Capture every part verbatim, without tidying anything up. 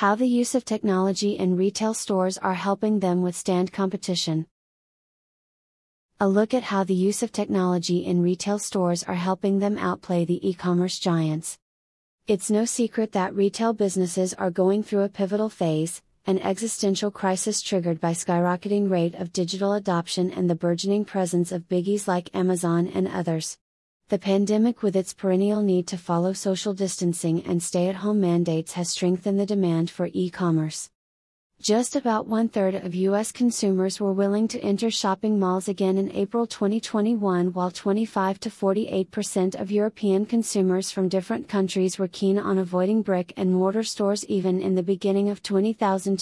How the use of technology in retail stores are helping them withstand competition. A look at how the use of technology in retail stores are helping them outplay the e-commerce giants. It's no secret that retail businesses are going through a pivotal phase, an existential crisis triggered by skyrocketing rate of digital adoption and the burgeoning presence of biggies like Amazon and others. The pandemic, with its perennial need to follow social distancing and stay-at-home mandates, has strengthened the demand for e-commerce. Just about one-third of U S consumers were willing to enter shopping malls again in April twenty twenty-one, while twenty-five to forty-eight percent of European consumers from different countries were keen on avoiding brick-and-mortar stores even in the beginning of twenty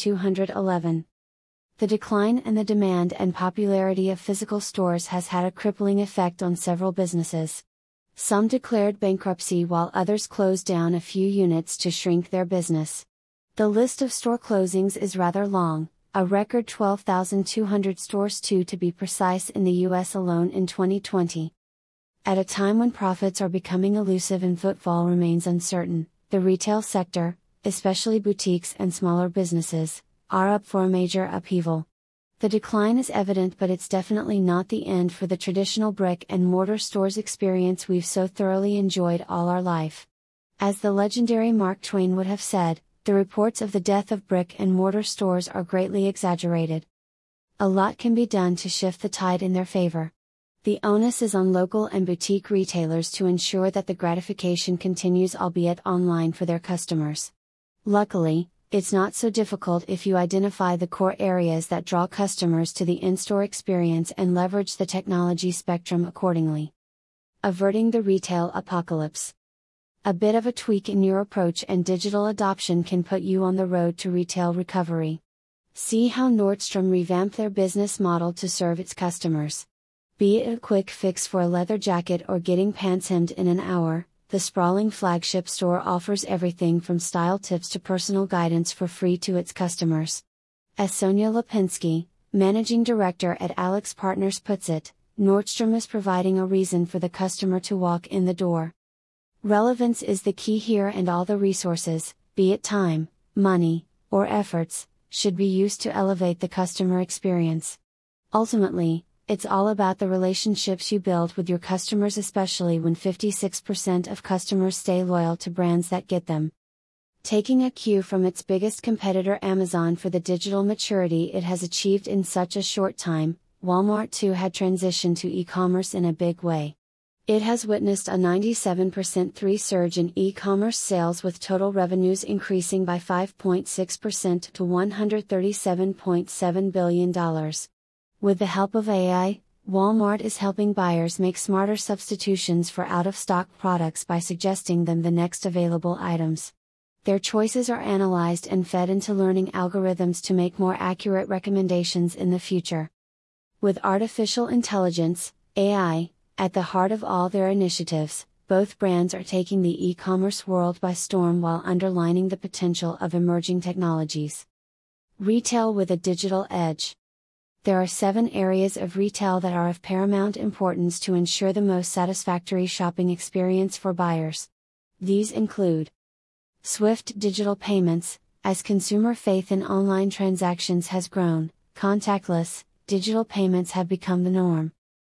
eleven. The decline in the demand and popularity of physical stores has had a crippling effect on several businesses. Some declared bankruptcy while others closed down a few units to shrink their business. The list of store closings is rather long, a record twelve thousand two hundred stores to to be precise in the U S alone in twenty twenty. At a time when profits are becoming elusive and footfall remains uncertain, the retail sector, especially boutiques and smaller businesses, are up for a major upheaval. The decline is evident, but it's definitely not the end for the traditional brick-and-mortar stores experience we've so thoroughly enjoyed all our life. As the legendary Mark Twain would have said, the reports of the death of brick-and-mortar stores are greatly exaggerated. A lot can be done to shift the tide in their favor. The onus is on local and boutique retailers to ensure that the gratification continues, albeit online, for their customers. Luckily, it's not so difficult if you identify the core areas that draw customers to the in-store experience and leverage the technology spectrum accordingly. Averting the retail apocalypse. A bit of a tweak in your approach and digital adoption can put you on the road to retail recovery. See how Nordstrom revamped their business model to serve its customers. Be it a quick fix for a leather jacket or getting pants hemmed in an hour, the sprawling flagship store offers everything from style tips to personal guidance for free to its customers. As Sonia Lipinski, managing director at Alex Partners, puts it, Nordstrom is providing a reason for the customer to walk in the door. Relevance is the key here, and all the resources, be it time, money, or efforts, should be used to elevate the customer experience. Ultimately, it's all about the relationships you build with your customers, especially when fifty-six percent of customers stay loyal to brands that get them. Taking a cue from its biggest competitor Amazon for the digital maturity it has achieved in such a short time, Walmart too had transitioned to e-commerce in a big way. It has witnessed a ninety-seven percent three surge in e-commerce sales, with total revenues increasing by five point six percent to one hundred thirty-seven point seven billion dollars. With the help of A I, Walmart is helping buyers make smarter substitutions for out-of-stock products by suggesting them the next available items. Their choices are analyzed and fed into learning algorithms to make more accurate recommendations in the future. With artificial intelligence, A I, at the heart of all their initiatives, both brands are taking the e-commerce world by storm while underlining the potential of emerging technologies. Retail with a digital edge. There are seven areas of retail that are of paramount importance to ensure the most satisfactory shopping experience for buyers. These include swift digital payments. As consumer faith in online transactions has grown, contactless, digital payments have become the norm.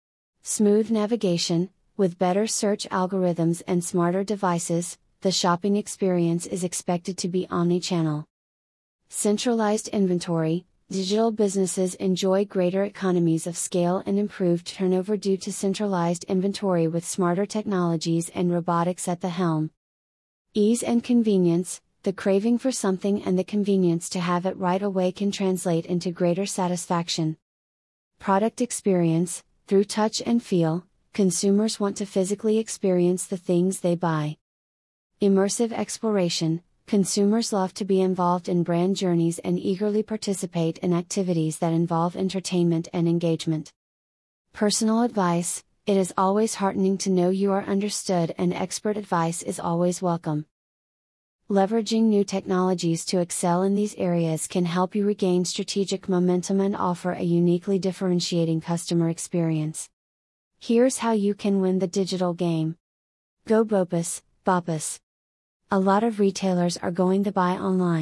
Smooth navigation. With better search algorithms and smarter devices, the shopping experience is expected to be omni-channel. Centralized inventory. Digital businesses enjoy greater economies of scale and improved turnover due to centralized inventory with smarter technologies and robotics at the helm. Ease and convenience. The craving for something and the convenience to have it right away can translate into greater satisfaction. Product experience. Through touch and feel, consumers want to physically experience the things they buy. Immersive exploration. Consumers love to be involved in brand journeys and eagerly participate in activities that involve entertainment and engagement. Personal advice. It is always heartening to know you are understood, and expert advice is always welcome. Leveraging new technologies to excel in these areas can help you regain strategic momentum and offer a uniquely differentiating customer experience. Here's how you can win the digital game. Go BOPUS, BOPUS. A lot of retailers are going the buy online,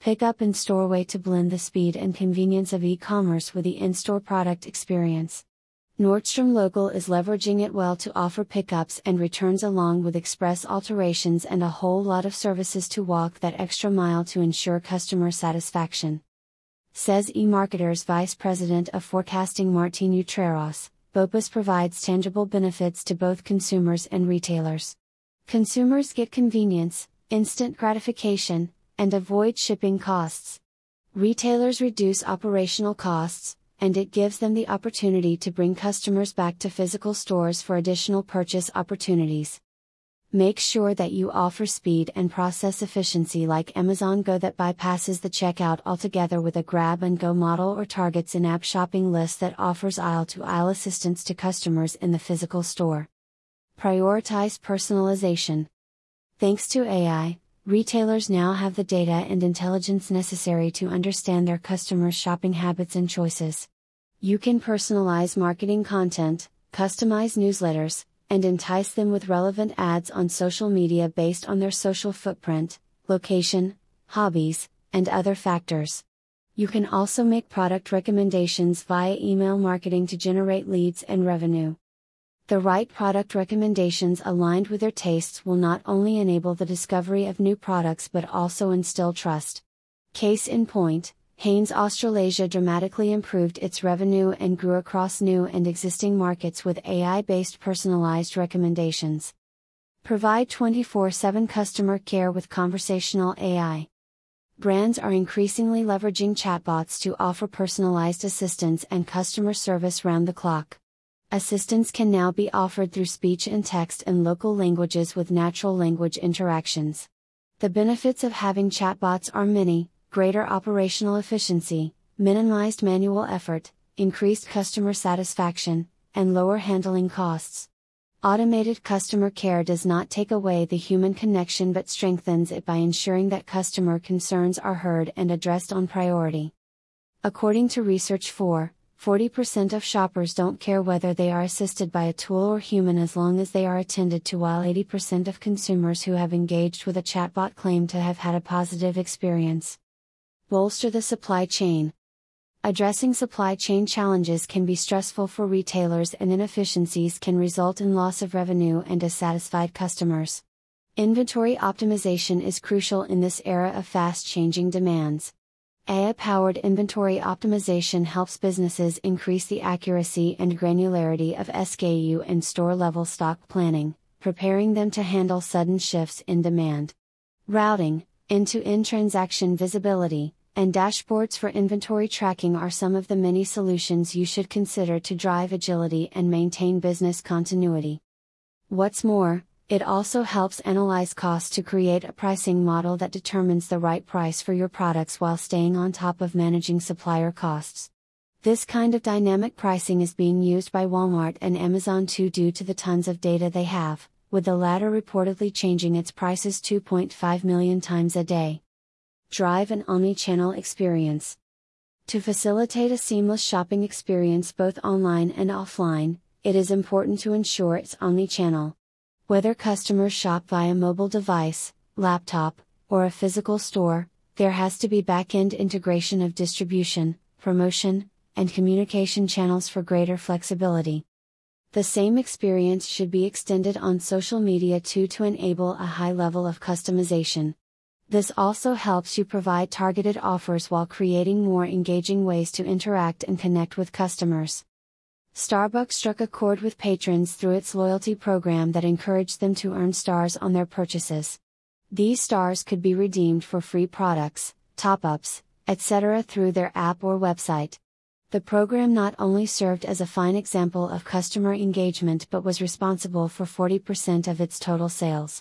Pickup in store way to blend the speed and convenience of e-commerce with the in-store product experience. Nordstrom Local is leveraging it well to offer pickups and returns along with express alterations and a whole lot of services to walk that extra mile to ensure customer satisfaction. Says eMarketer's Vice President of Forecasting Martin Utreros, BOPUS provides tangible benefits to both consumers and retailers. Consumers get convenience, instant gratification, and avoid shipping costs. Retailers reduce operational costs, and it gives them the opportunity to bring customers back to physical stores for additional purchase opportunities. Make sure that you offer speed and process efficiency like Amazon Go that bypasses the checkout altogether with a grab-and-go model, or targets in-app shopping list that offers aisle-to-aisle assistance to customers in the physical store. Prioritize personalization. Thanks to A I, retailers now have the data and intelligence necessary to understand their customers' shopping habits and choices. You can personalize marketing content, customize newsletters, and entice them with relevant ads on social media based on their social footprint, location, hobbies, and other factors. You can also make product recommendations via email marketing to generate leads and revenue. The right product recommendations aligned with their tastes will not only enable the discovery of new products but also instill trust. Case in point, Hanes Australasia dramatically improved its revenue and grew across new and existing markets with A I-based personalized recommendations. Provide twenty-four seven customer care with conversational A I. Brands are increasingly leveraging chatbots to offer personalized assistance and customer service round the clock. Assistance can now be offered through speech and text in local languages with natural language interactions. The benefits of having chatbots are many: greater operational efficiency, minimized manual effort, increased customer satisfaction, and lower handling costs. Automated customer care does not take away the human connection but strengthens it by ensuring that customer concerns are heard and addressed on priority. According to Research four, forty percent of shoppers don't care whether they are assisted by a tool or human as long as they are attended to, while eighty percent of consumers who have engaged with a chatbot claim to have had a positive experience. Bolster the supply chain. Addressing supply chain challenges can be stressful for retailers, and inefficiencies can result in loss of revenue and dissatisfied customers. Inventory optimization is crucial in this era of fast-changing demands. A I-powered inventory optimization helps businesses increase the accuracy and granularity of S K U and store-level stock planning, preparing them to handle sudden shifts in demand. Routing, end-to-end transaction visibility, and dashboards for inventory tracking are some of the many solutions you should consider to drive agility and maintain business continuity. What's more, it also helps analyze costs to create a pricing model that determines the right price for your products while staying on top of managing supplier costs. This kind of dynamic pricing is being used by Walmart and Amazon too, due to the tons of data they have, with the latter reportedly changing its prices two point five million times a day. Drive an omni-channel experience. To facilitate a seamless shopping experience both online and offline, it is important to ensure it's omni-channel. Whether customers shop via mobile device, laptop, or a physical store, there has to be back-end integration of distribution, promotion, and communication channels for greater flexibility. The same experience should be extended on social media too, to enable a high level of customization. This also helps you provide targeted offers while creating more engaging ways to interact and connect with customers. Starbucks struck a chord with patrons through its loyalty program that encouraged them to earn stars on their purchases. These stars could be redeemed for free products, top-ups, et cetera through their app or website. The program not only served as a fine example of customer engagement but was responsible for forty percent of its total sales.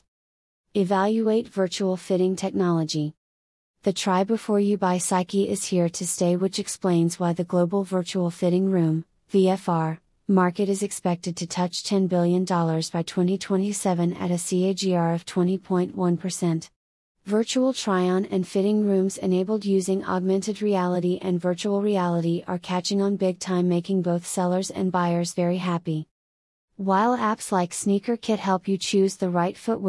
Evaluate virtual fitting technology. The try before you buy psyche is here to stay, which explains why the global virtual fitting room, V F R, market is expected to touch ten billion dollars by twenty twenty-seven at a C A G R of twenty point one percent. Virtual try-on and fitting rooms enabled using augmented reality and virtual reality are catching on big time, making both sellers and buyers very happy. While apps like Sneaker Kit help you choose the right footwear,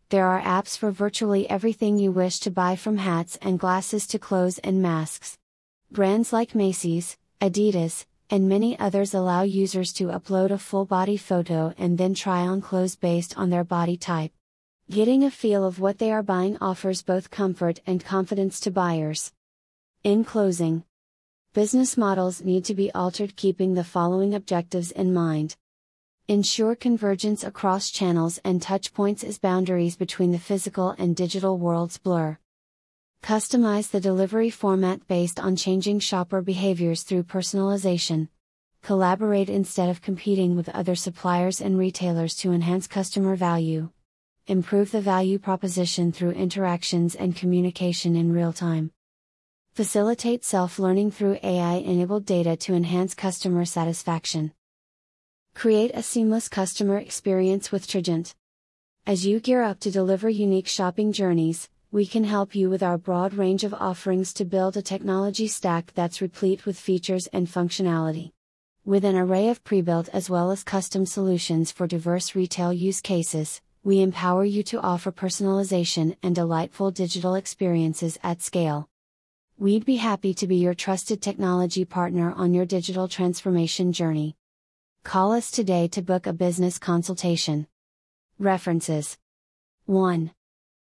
There are apps for virtually everything you wish to buy, from hats and glasses to clothes and masks. Brands like Macy's, Adidas, and many others allow users to upload a full body photo and then try on clothes based on their body type. Getting a feel of what they are buying offers both comfort and confidence to buyers. In closing, business models need to be altered keeping the following objectives in mind. Ensure convergence across channels and touchpoints as boundaries between the physical and digital worlds blur. Customize the delivery format based on changing shopper behaviors through personalization. Collaborate instead of competing with other suppliers and retailers to enhance customer value. Improve the value proposition through interactions and communication in real time. Facilitate self-learning through A I-enabled data to enhance customer satisfaction. Create a seamless customer experience with Trigent. As you gear up to deliver unique shopping journeys, we can help you with our broad range of offerings to build a technology stack that's replete with features and functionality. With an array of pre-built as well as custom solutions for diverse retail use cases, we empower you to offer personalization and delightful digital experiences at scale. We'd be happy to be your trusted technology partner on your digital transformation journey. Call us today to book a business consultation. References: one.